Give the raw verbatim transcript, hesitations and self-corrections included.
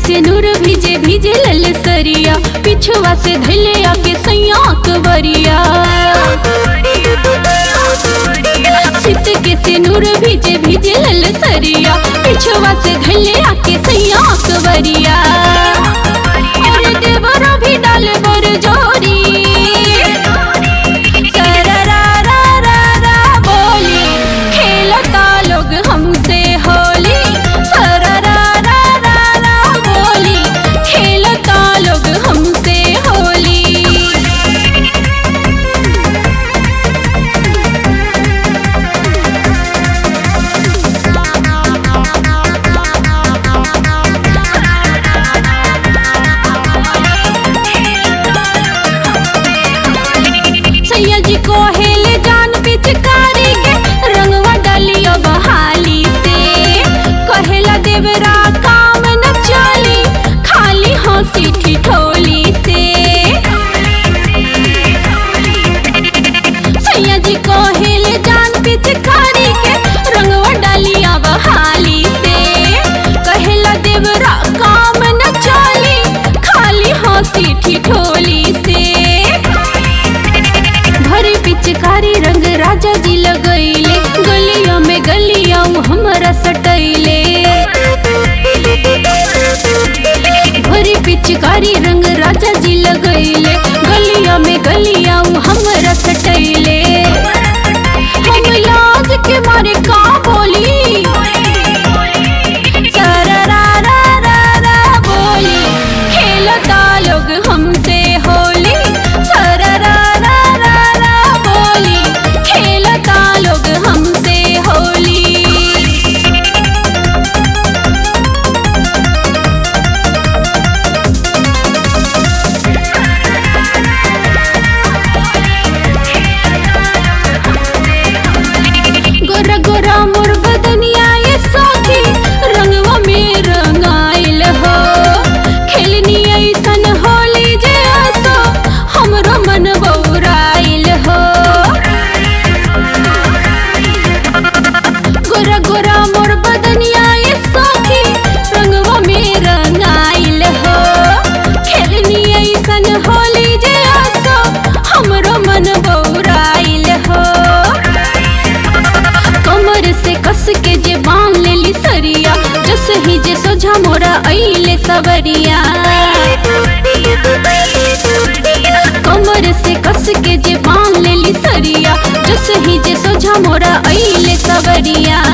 से नूर भीजे भीजे लल सरिया, पिछवा से धैले आके सैया कवरिया। सीत के से नूर भीजे भीजे लल सरिया, पिछवा से धैले आके सैया कवरिया। और देवरा भी डाल बर जोरी, हमसे होली सररारा बोली, खेलता लोग हमसे होली। सैया जी को हेले जान पिचकारी के, रंगवा डालियो बहाली से। कहेला देवरा काम न चली, खाली हंसी ठिठोली से। सैया जी को हेले जान पिचकारी के, रंगवा डालिया बहाली से। कहेला देवरा काम न चली, खाली हंसी ठिठोली से। भरी पिचकारी रंग राजा जी लगैले, गलिया में गलिया हमरा सटैले। भरी पिचकारी रंग राजा जी लगैले, गलिया में गलिया हमरा सटैले। हम लाज के मारे का बोली, सररारा बोली, खेलता लोग हमसे होली। सररारा बोली, खेलता लोग हमसे होली। गोरा गोरा मोर बदनिया ये सखी, रंगवा में रंगाइल हो। खेलनी ऐसन होली जे आसो, हमरो मन बौराइल हो। गोरा गोरा मोर बदनिया ये सखी, रंगवा में रंगाइल हो। खेलनी ऐसन होली जे आसो, हमरो मन बौराइल हो। कमर से कस के जे बांध लेली सरिया, जस ही जे सोझा मोरा अइले सवरिया। कमर से कस के जे बांध लेली सरिया, जस ही जे सोझा मोरा अइले सवरिया।